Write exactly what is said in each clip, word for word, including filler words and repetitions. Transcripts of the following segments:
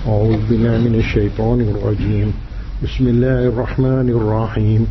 أعوذ بالله من الشيطان الرجيم. بسم الله الرحمن الرحيم.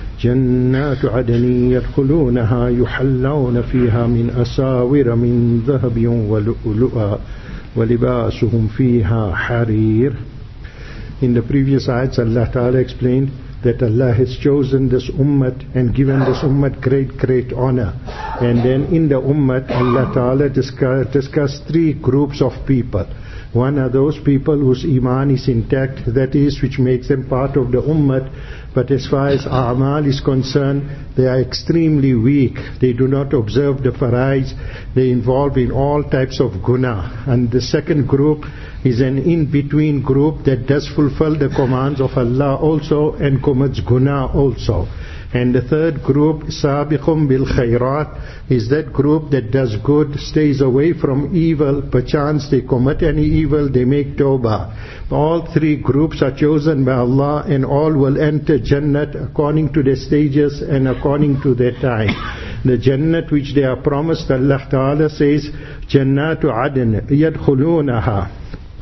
جنات عدن يدخلونها يحلون فيها من أساور من ذهب ولؤلؤا ولباسهم فيها حرير. In the previous ayats, Allah Ta'ala explained that Allah has chosen this ummah and given this ummah great, great honor. And then in the ummah, Allah Ta'ala discussed discuss three groups of people. One are those people whose iman is intact, that is, which makes them part of the ummah. But as far as a'mal is concerned, they are extremely weak. They do not observe the faraiz. They involve in all types of guna. And the second group is an in-between group that does fulfill the commands of Allah also and commits guna also. And the third group, sabiqum bil khairat, is that group that does good, stays away from evil. Perchance they commit any evil, they make tawbah. All three groups are chosen by Allah, and all will enter Jannat according to their stages and according to their time. The Jannat which they are promised, Allah Ta'ala says, Jannatu Adn yadkhulunaha.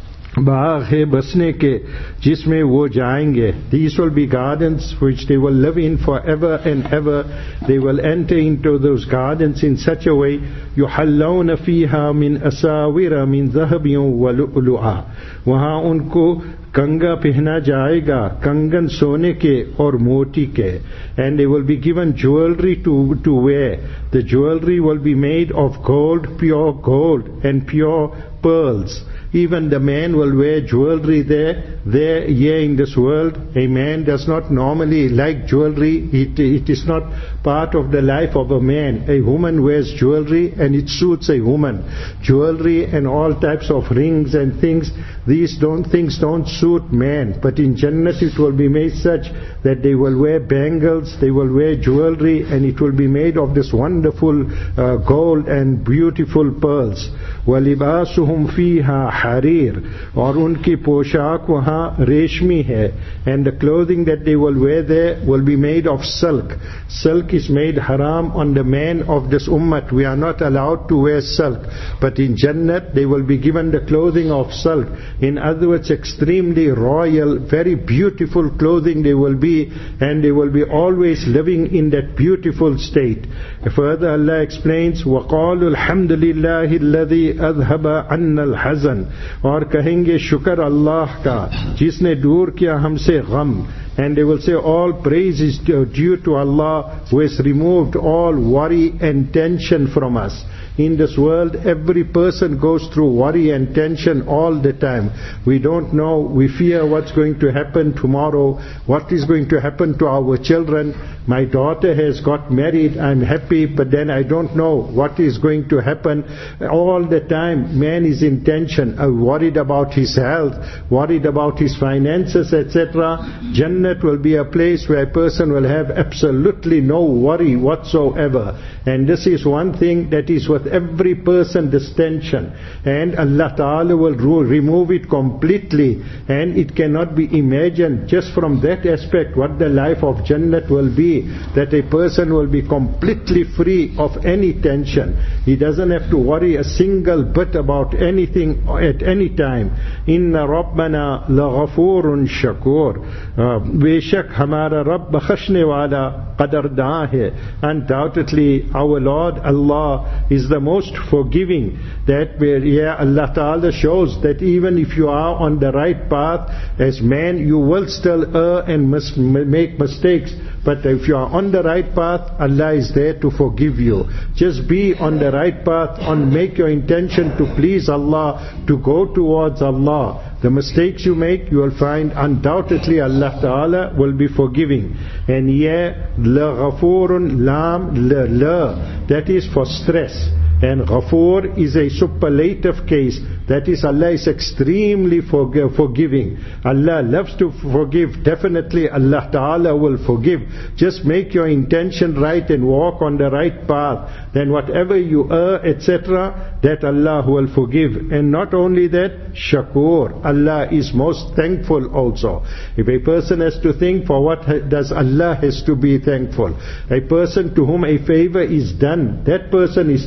बाग है बसने के जिसमें वो जाएंगे. These will be gardens which they will live in forever and ever. They will enter into those gardens in such a way يحلون فيها من أساور من ذهب ولؤلؤا. वहाँ उनको कंगा पहना जाएगा, कंगन सोने के और मोती के. And they will be given jewelry to, to wear. The jewelry will be made of gold, pure gold, and pure pearls. Even the man will wear jewelry there. There, here in this world, a man does not normally like jewelry. It, it is not part of the life of a man. A woman wears jewelry and it suits a woman. Jewelry and all types of rings and things, these don't things don't suit man. But in Jannat it will be made such that they will wear bangles, they will wear jewelry, and it will be made of this wonderful uh, gold and beautiful pearls. وَلِبَاسُهُمْ فِيهَا حَرِيرٌ. और उनकी पोशाक वहाँ रेशमी है. And the clothing that they will wear there will be made of silk. Silk is made haram on the man of this ummah. We are not allowed to wear silk. But in Jannat they will be given the clothing of silk. In other words, extremely royal, very beautiful clothing they will be, and they will be always living in that beautiful state. Further Allah explains, وَقَالُوا الْحَمْدُ لِلَّهِ الَّذِي أَذْهَبَ عَنَّا الْحَزَنَ. और कहेंगे शुक्र अल्लाह का जिसने दूर किया हमसे गम. And they will say all praise is due to Allah who has removed all worry and tension from us. In this world, every person goes through worry and tension all the time. We don't know, we fear what's going to happen tomorrow, what is going to happen to our children. My daughter has got married, I'm happy, but then I don't know what is going to happen. All the time, man is in tension, uh, worried about his health, worried about his finances, et cetera. Jannat will be a place where a person will have absolutely no worry whatsoever. And this is one thing that is with every person, this tension. And Allah Ta'ala will remove it completely. And it cannot be imagined just from that aspect what the life of Jannat will be. That a person will be completely free of any tension. He doesn't have to worry a single bit about anything at any time. Inna Rabbana laghafurun shakur. बेशक हमारा रब बख्शने वाला कदरदां है. Undoubtedly our Lord Allah is the most forgiving. That where yeah, Allah Ta'ala shows that even if you are on the right path as man, you will still err and mis- make mistakes. But if you are on the right path, Allah is there to forgive you. Just be on the right path, on make your intention to please Allah, to go towards Allah. The mistakes you make, you will find undoubtedly Allah Ta'ala will be forgiving. And here, la ghafurun lam la la, that is for stress. And Ghafoor is a superlative case. That is, Allah is extremely forg- forgiving. Allah loves to forgive. Definitely Allah Ta'ala will forgive. Just make your intention right and walk on the right path. Then whatever you err, et cetera, that Allah will forgive. And not only that, Shakur. Allah is most thankful also. If a person has to think, for what does Allah has to be thankful? A person to whom a favor is done, that person is thankful.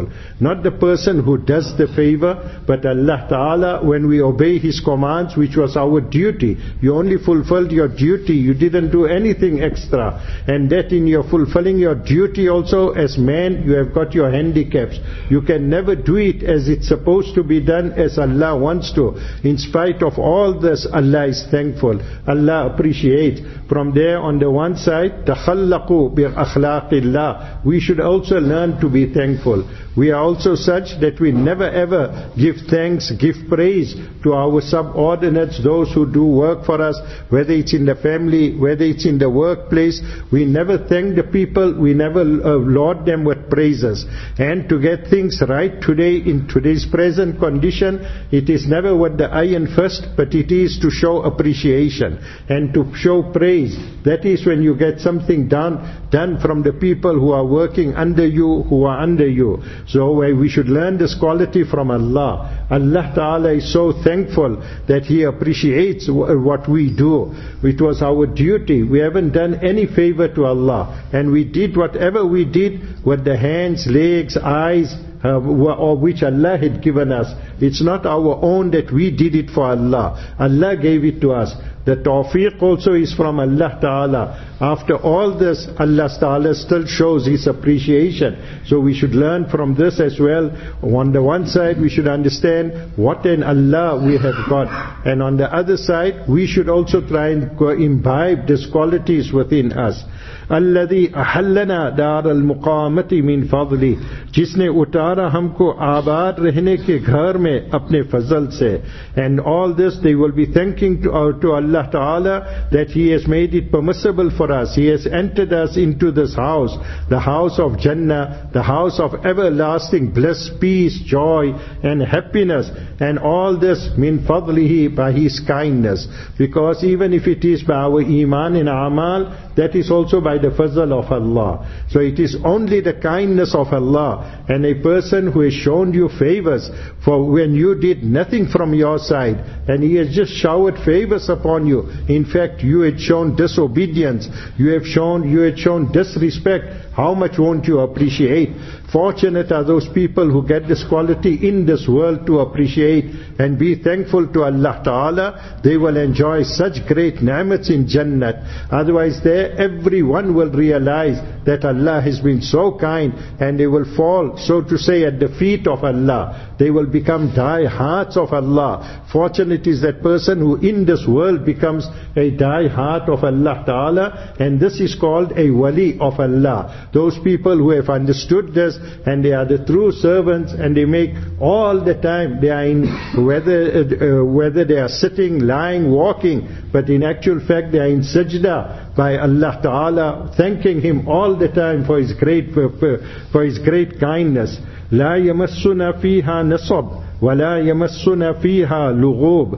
thankful. Not the person who does the favor, but Allah Ta'ala, when we obey His commands, which was our duty. You only fulfilled your duty, you didn't do anything extra. And that in your fulfilling your duty also, as man, you have got your handicaps. You can never do it as it's supposed to be done, as Allah wants to. In spite of all this, Allah is thankful. Allah appreciates. From there, on the one side, تَخَلَّقُوا بِأَخْلَاقِ اللَّهِ. We should also learn to be thankful. We are also such that we never ever give thanks, give praise to our subordinates, those who do work for us, whether it's in the family, whether it's in the workplace. We never thank the people, we never uh, laud them with praises. And to get things right today, in today's present condition, it is never with the iron fist, but it is to show appreciation and to show praise. That is when you get something done, done from the people who are working under you, who are under you. So we should learn this quality from Allah. Allah Ta'ala is so thankful that He appreciates what we do. It was our duty. We haven't done any favor to Allah. And we did whatever we did with the hands, legs, eyes, Uh, or which Allah had given us. It's not our own that we did it for Allah. Allah gave it to us. The tawfiq also is from Allah Ta'ala. After all this, Allah Ta'ala still shows His appreciation. So we should learn from this as well. On the one side, we should understand what an Allah we have got. And on the other side, we should also try and imbibe these qualities within us. الذي أحلنا دار المقامة من فضله, जिसने उतारा हमको आबाद रहने के घर में अपने फजल से. And all this they will be thanking to, uh, to Allah Ta'ala that He has made it permissible for us. He has entered us into this house, the house of Jannah, the house of everlasting bliss, peace, joy and happiness. And all this min fadlihi, by His kindness. Because even if it is by our iman and amal, that is also by the fazl of Allah. So it is only the kindness of Allah. And a person who has shown you favors for when you did nothing from your side, and He has just showered favors upon you. In fact, you had shown disobedience, you have shown, you had shown disrespect. How much won't you appreciate? Fortunate are those people who get this quality in this world to appreciate and be thankful to Allah Ta'ala. They will enjoy such great ni'mats in Jannat. Otherwise there, everyone will realize that Allah has been so kind, and they will fall, so to say, at the feet of Allah. They will become die hearts of Allah. Fortunate is that person who in this world becomes a die heart of Allah Ta'ala, and this is called a wali of Allah. Those people who have understood this, and they are the true servants, and they make all the time, they are in, whether uh, whether they are sitting, lying, walking, but in actual fact they are in sajda by Allah Ta'ala, thanking Him all the time for His great for, for His great kindness. لا يمسنا فيها نصب ولا يمسنا فيها لغوب.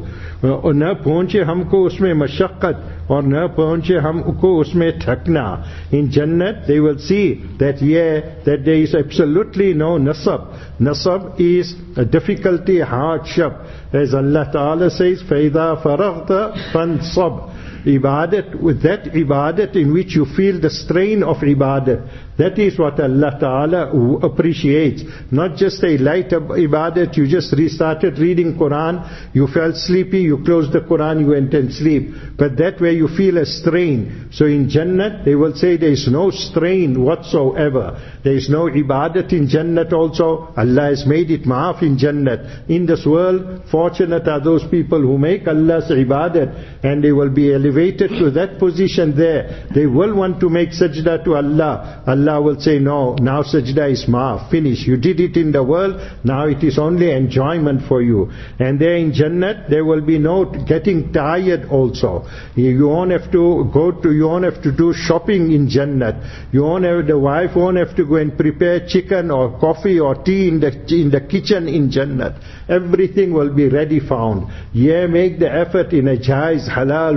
न पहुंचे हमको उसमें मशक्कत और न पहुंचे हमको उसमें थकना. In Jannat they will see that yeah, that there is absolutely no nasab. Nasab is a difficulty, hardship. As Allah Ta'ala says, فَإِذَا فَرَغْتَ فَانْصَبْ. Ibadat, with that ibadat in which you feel the strain of ibadat, that is what Allah Ta'ala appreciates. Not just a light ibadat, you just restarted reading Quran, you felt sleepy, you closed the Quran, you went and sleep. But that way you feel a strain. So in Jannat, they will say there is no strain whatsoever. There is no ibadat in Jannat also. Allah has made it maaf in Jannat. In this world, fortunate are those people who make Allah's ibadat, and they will be elevated to that position there. They will want to make sajda to Allah. Allah will say, no, now sajda is maaf, finish. You did it in the world, now it is only enjoyment for you. And there in Jannat, there will be no getting tired also. You won't have to go to, you won't have to do shopping in Jannat. You won't have, the wife won't have to go and prepare chicken or coffee or tea in the, in the kitchen in Jannat. Everything will be ready found. Yeah, make the effort in a jaiz, halal way.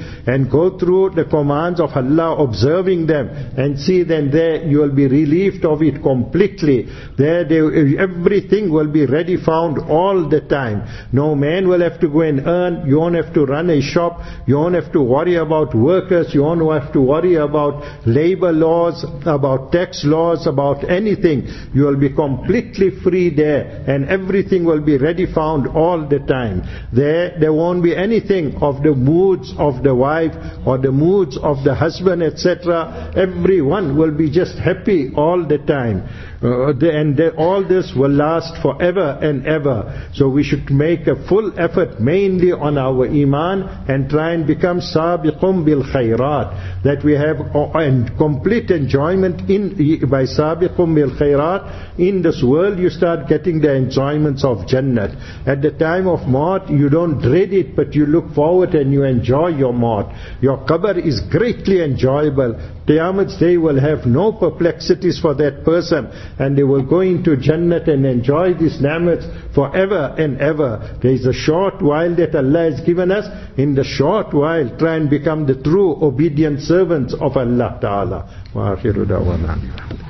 and go through the commands of Allah, observing them, and see then there you will be relieved of it completely. There they, everything will be ready found all the time. No man will have to go and earn. You won't have to run a shop. You won't have to worry about workers. You won't have to worry about labor laws, about tax laws, about anything. You will be completely free there, and everything will be ready found all the time. There, there won't be anything of the moods of the wife or the moods of the husband, et cetera. Everyone will be just happy all the time. Uh, the, and the, all this will last forever and ever. So we should make a full effort mainly on our iman and try and become sabiqum bil khairat, that we have uh, and complete enjoyment in by sabiqum bil khairat. In this world you start getting the enjoyments of Jannat. At the time of maut you don't dread it, but you look forward and you enjoy your maut. Your qabr is greatly enjoyable. Qiyamah's day will have no perplexities for that person, and they will go into Jannat and enjoy these ni'mats forever and ever. There is a short while that Allah has given us. In the short while, try and become the true obedient servants of Allah Ta'ala. Wa akhiru da'wana.